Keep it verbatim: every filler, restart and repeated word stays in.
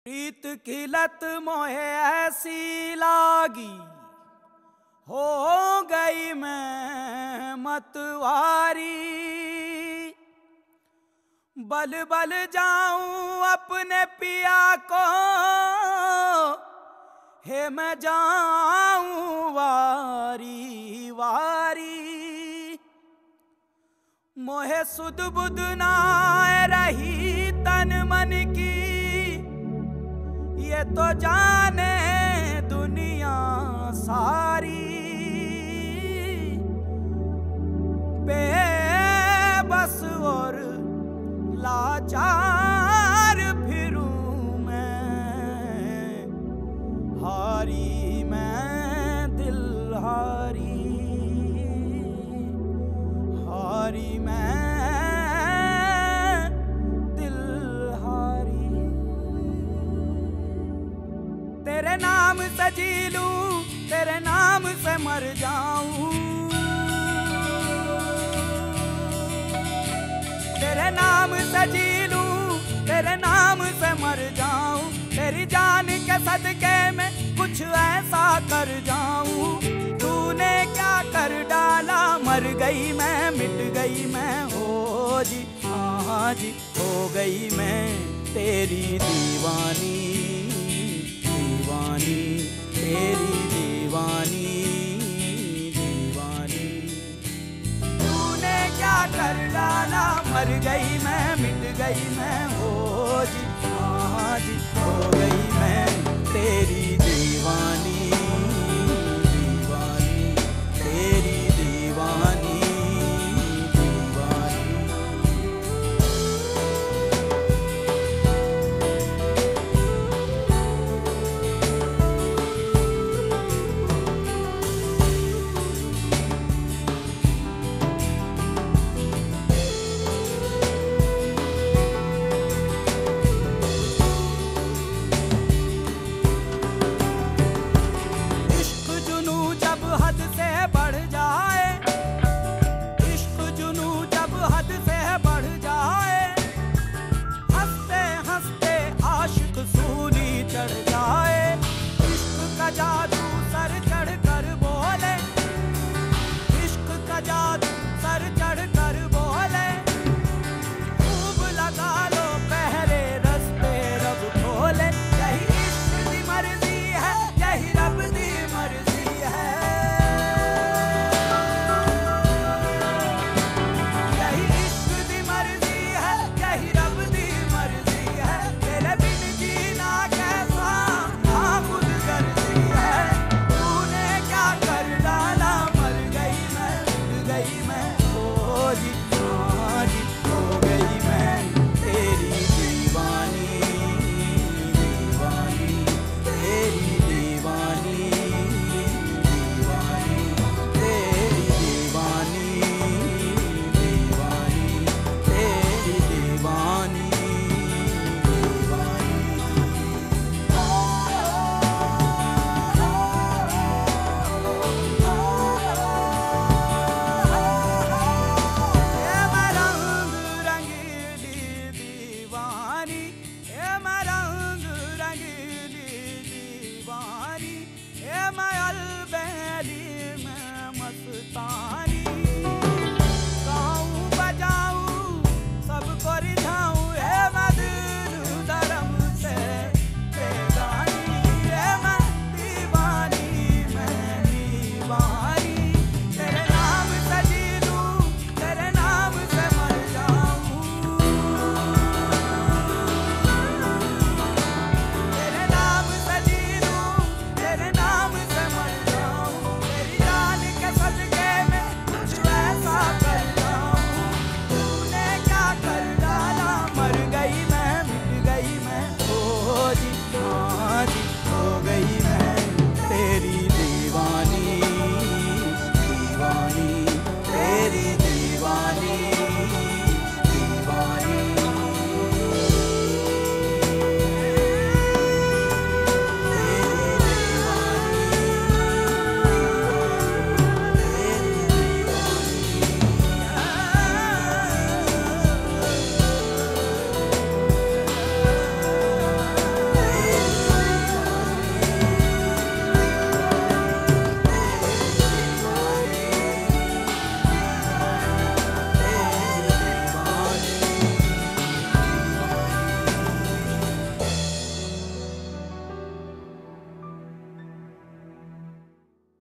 प्रीत की लत मोहे ऐसी लागी, हो गई मैं मतवारी। बल बल जाऊं अपने पिया को, हे मैं जाऊं वारी वारी। मोहे सुध बुध ना रही तन मन की, ये तो जाने दुनिया सारी। बेबस और लाचार फिरूं मैं, हारी मैं दिल हारी, हारी मैं दिल हारी। तेरे नाम से जी लूं, तेरे नाम से मर जाऊं, तेरे नाम से जी लूं, तेरे नाम से मर जाऊं। तेरी जान के सदके में कुछ ऐसा कर जाऊं। तूने क्या कर डाला, मर गई मैं, मिट गई मैं, हो जी हाँ जी हो गई मैं तेरी दीवानी, दीवानी तेरी दीवानी, दीवानी। तूने क्या कर डाला, मर गई मैं, मिट गई मैं,